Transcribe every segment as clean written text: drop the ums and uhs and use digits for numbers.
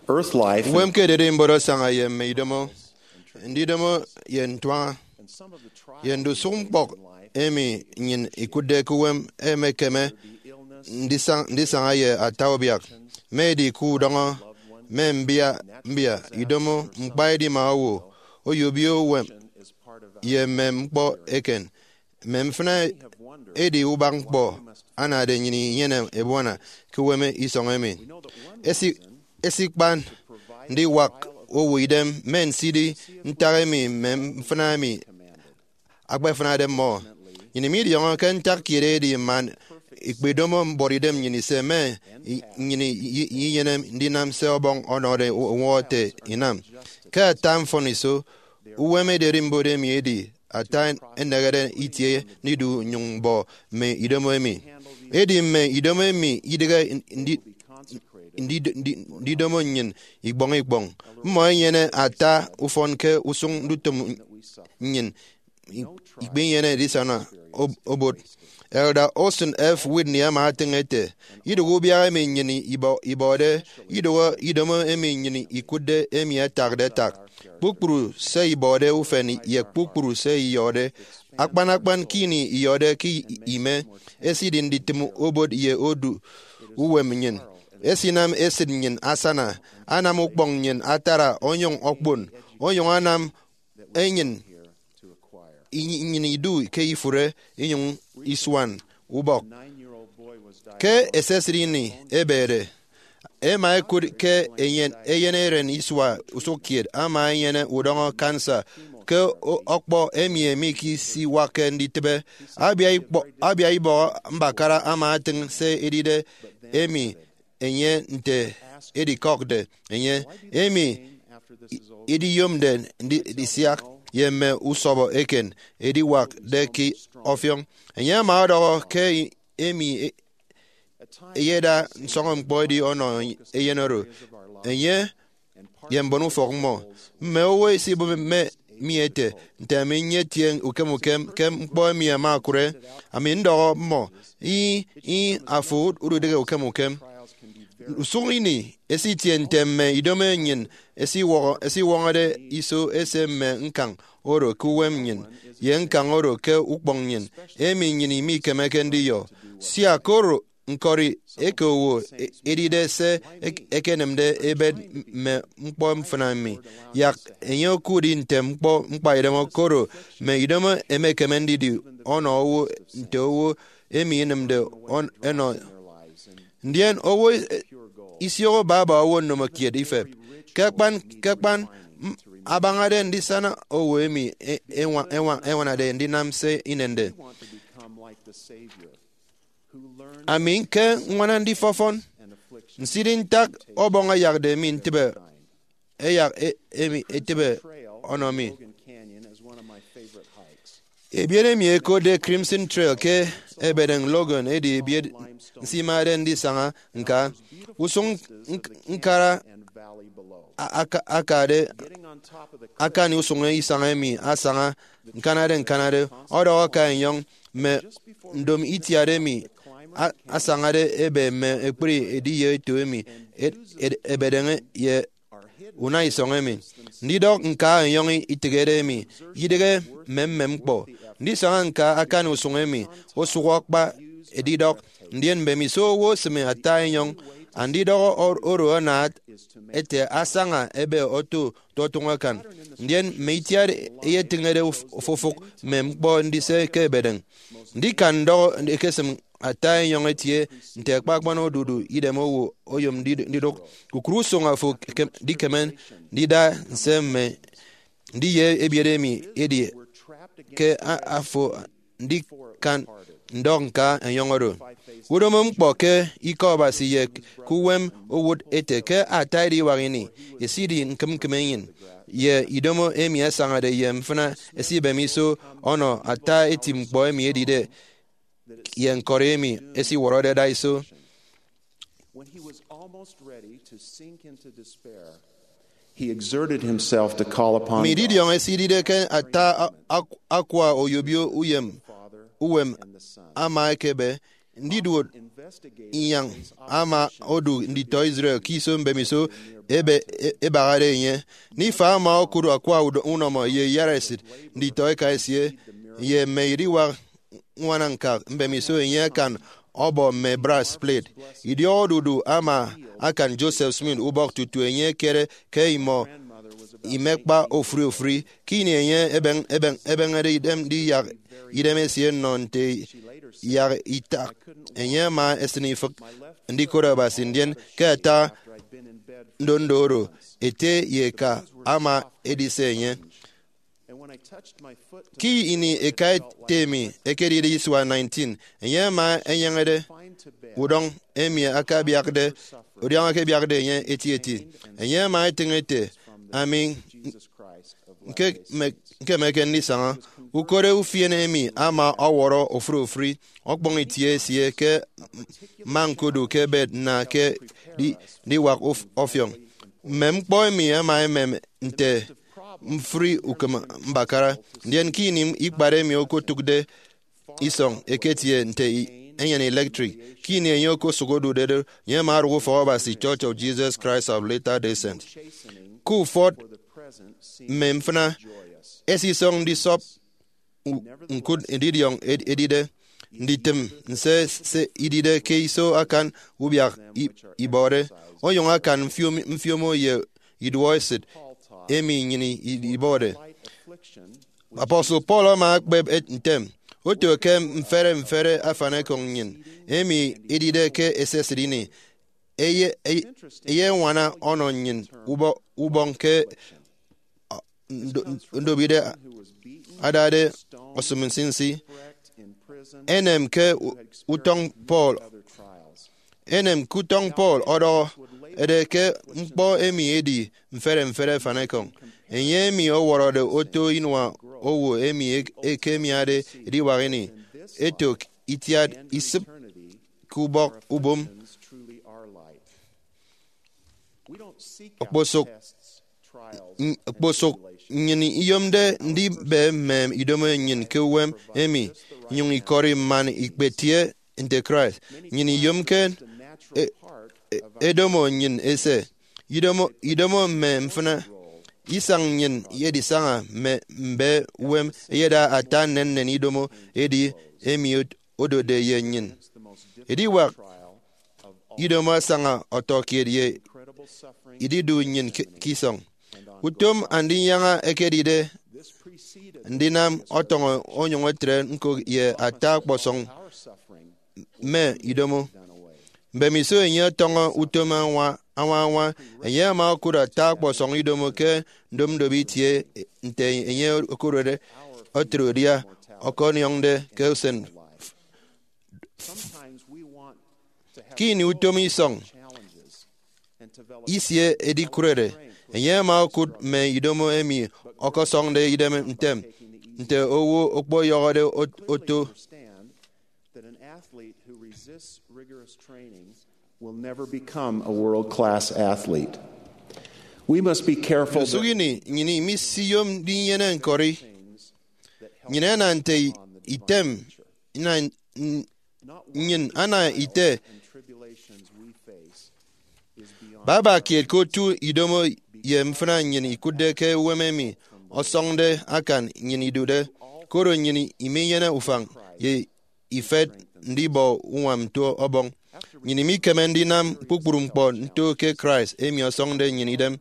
earth life, Wem ke de mboro sanga ye meidomo. Ndidomo ye ntwa and some of the trials ye ndu sumbok emi nyin ikude kuwem emekeme ndisanga ye atawbiak. Medi ku dongo membia idomo mbaidi mawo oyobio wem is part of ye membo eken memfna edi ubangbo ana de nyini yene ebwana kuweme isongemi esikban ndi wak owidem men sidi ntaremi memfna agbefna dem mo nyini mi yon kan takire di man ikbedomo boridem nyini seme nyini yene ndinam se obong onore wote inam ka tamfoniso uweme de rimbode miedi atan enagare itie nidu nyungbo me idomo emi edi me idomo emi idega ndi domo nyin igbong mo yene ata ufon ke usung dutum nyin igbe yene disana obot Elder Austin F. Whitney ama atengete idogo bia emi nyini ibode idomo emi nyini ikude emi atagde tak pukpuru se ibode ufen ye pukpuru se iyode akpan kini iyode ki ime esidin ditim obod ye odu uwem nyin esinam esid nyin asana anam ukbong nyin atara onyong okbon onyong anam enyin nyin idu ke ifure inyong iswan ubok ke esesrini ebere ema ekud ke eyeneren iswa usokir ama yene udongo kansa ke okpo emie miki si wake nditebe abia ibo mbakara ama ating se edide emi enye nte edi kokde enye emi edi yomde disiak yeme usobo eken edi wak de ki ofyong enye ma odo ke emi yeda nsongom body ono eyenoro enye yembonu fogmo me owe si bo me miete ntame nyetien ukemukem kem bo mi amakure ami ndo mo i afu urudege ukemukem usungini esi tientemme idome nyin esi wongade iso esemme nkang oro kuwem nyin yenkang oro ke ukbong nyin emi nyini mi kemekendi yo si akoro nkori ekowo edide se ekenemde ebed me mkpo mfanami yak enyo kudi ntem mkpa idemo koro me idemo emekemendi di ono owo nte owo emi enemde eno ndien owo isio baba owo no kied ife kekpan abangade ndisana owo emi ewana de ndinam se inende amin ke ngwana ndi fofon nsidin tak obonga yagde min tibe emi etibe onomi ebiere mi eko de Crimson Trail ke ebeden Logan edi ebied nsimade ndi sanga nka usung nkara akade akani usunga isanga mi asanga nkanade odo ka nyong me ndom itiare mi asangade ebe me ekpri ediye to emi ebedenge ye una isonge mi ndido nka nyong itigere mi yidege memmempo ndi sanga nka akani usunga mi osuwokpa edido ndien be mi so wo seme ata nyong andido oro na ete asanga ebe oto totunga kan ndien meitiar ye tingere fofok mempo ndise ke bedeng ndi kan do ekesem ata nyong etie nte kpakpano dudu idemo wo oyom ndido kukrusonga fo dikemen ndida nseme ndiye ebiedemi edi ke afo ndi kan ndonka enyongoro wudomo mkpo ke ikoba si ye kuwem owud ete ke atairi wagini esidi nkemkemenyin ye idomo emi asangade ye mfuna esibe miso ono ata eti mkpo emi edide ye nkore emi esi worode daiso when he was almost ready to sink into despair. He exerted himself to call upon mi didi God. on esidide ke ata akwa oyobio uwem ama ekebe ndi duot yang ama odu ndi to Israel kiso mbemiso ebagare nye ni fa ma okuru akwa unomo ye yaresit ndi to ekaisie ye meiri wa nwananka mbemiso nye kan obo me brass plate idi odudu ama akan Joseph Smith ubok tutu enye kere ke imo imekpa ofri kini enye eben idem di ya idem esie nonte ya ita enye ma esni fak ndi kora basindien keta ndondoro ete yeka ama edise enye ki ini ekai temi ekeri iswa 19 enye ma enyengede udong emi akabiakde odiang akabiakde enye eti enye ma etingete amin nke meken ni sanga ukore ufien emi ama aworo ofri okpong itie sie ke mankodu ke bed na ke di wak ofyong mem kpo emi ama mem nte mfri ukama mbakara ndien kinim ikpare mi okotukde isong eketie nte enyen electric kini enyoko sugodu dede nyema rugo for obasi Church of Jesus Christ of Latter-day Saints ku fort memfna esi song di sop nkud edidiong edide nditem nse se idide keiso akan ubiak ibore oyong akan mfiomo ye idwoisit emi nyini ibode Apostle Paul ma akbeb entem oto ke mfere afane konyin emi edide ke esesrini eye wana ononyin ubon ke ndobide adade osumunsinsi enem ke utong Paul odo ede ke mkpo emi edi mfere fanekong enye mi oworo de oto inwa owo emi ekemiade edi warini etok itiad isip kubok ubum okposok nyini iyomde ndi be mem idome nyin kewem emi nyung ikori man ikbetie inte Christ nyini yomke edomo nyin ese idomo mfna isang nyin yedi sanga mbe wem yeda atan nen idomo edi emi odode ye nyin edi wa idomo sanga otokye idi du nyin kisong utom andi yanga ekedide ndinam otongo onyongo tre nko ye atak bosong me idomo mbemiso enye tongo utoma wa enye ma kura tak bosong idomo ke ndom dobi tie nte enye okurode otrodia okonyongde keusen kini utomi song isie edi kurede enye ma kud me idomo emi okosong de idem ntem nte owo okpo yogode oto will never become a world-class athlete. We must be careful that sugini nyini misiyom di yene nkori nyine nante item ina nyin ana ite baba kiet ko tu idomo ye mfna nyini ikude ke wememi osongde akan nyini dude koro nyini imeyena ufang ye ifet ndibo uwam to obong nyini mi kemendi nam pukpurumpo nto ke Christ emi osongde nyini dem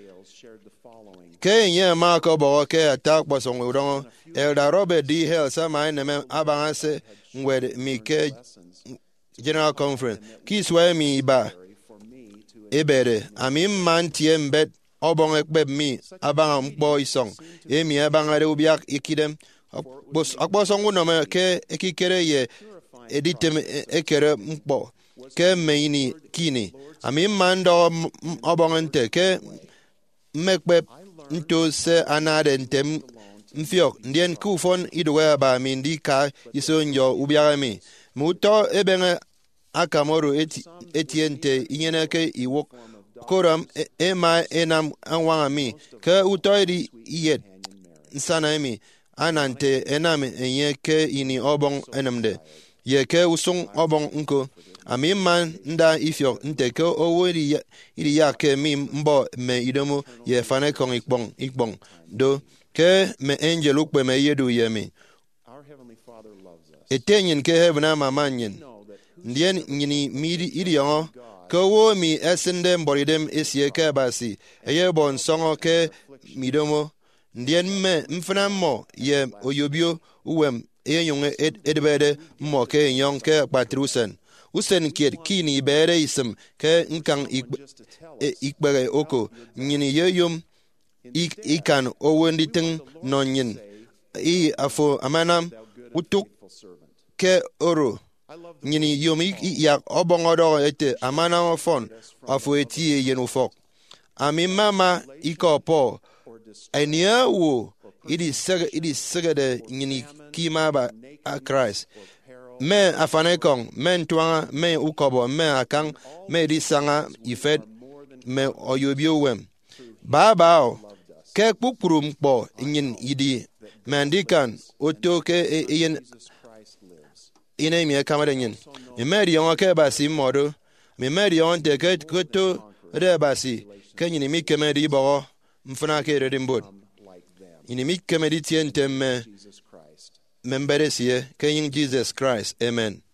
ke nye ma ko bo ke atak posong udong Elder Robert D. Hale sama neme abangase ngwed mi ke General Conference kiswe mi ba ebere ami man tie mbet obong ekbeb mi abanga mkpo isong emi abangare ubiak ikidem akposong unome ke ekikere ye editem ekere mkpo ke meini kini ami mando obongente ke mekpe nto se anade ntem mfiok ndien kufon idwe ba mi ndika isonjo ubiarami muto ebenge akamoru etiente inyeneke iwok koram ema enam anwami ke utoidi iyet nsana emi anante enam enye ke ini obong enamde ye ke usung obong nko ami man nda ifyo nte ke owo iri ya ke mi mbo me idomo ye fane kong ikbong do ke me angel ukpe me yedu ye mi Our Heavenly Father loves us. etenyin ke hebna mama nyin ndien nyini mi iri yo ke wo mi esende mboridem esie ke basi eye bon songo ke midomo ndien me mfana mo ye oyobio uwem eyonge edbede mo ke yon ke patrusen usen kiet kini bere isem ke nkang ikbere oko nyini yeyum ikan owenditing nonyin I afo amanam utuk ke oro nyini yom ya obongodo ete amana fon afo eti yen ufok ami mama ikopo enia wo idi segede nyini kima ba a Christ me afane kong men twanga me ukobo me akang me di sanga ifet me oyobio wem babao ke kpukpuru mkpo nyin idi mandikan oto ke yen ine mi kamera nyin mi meri yon ke basi modo mi meri yon te ke to re basi ke nyin mi kemeri bo mfuna ke re dimbot ini mi kemeri tien temme membere sie ke yin Jesus Christ amen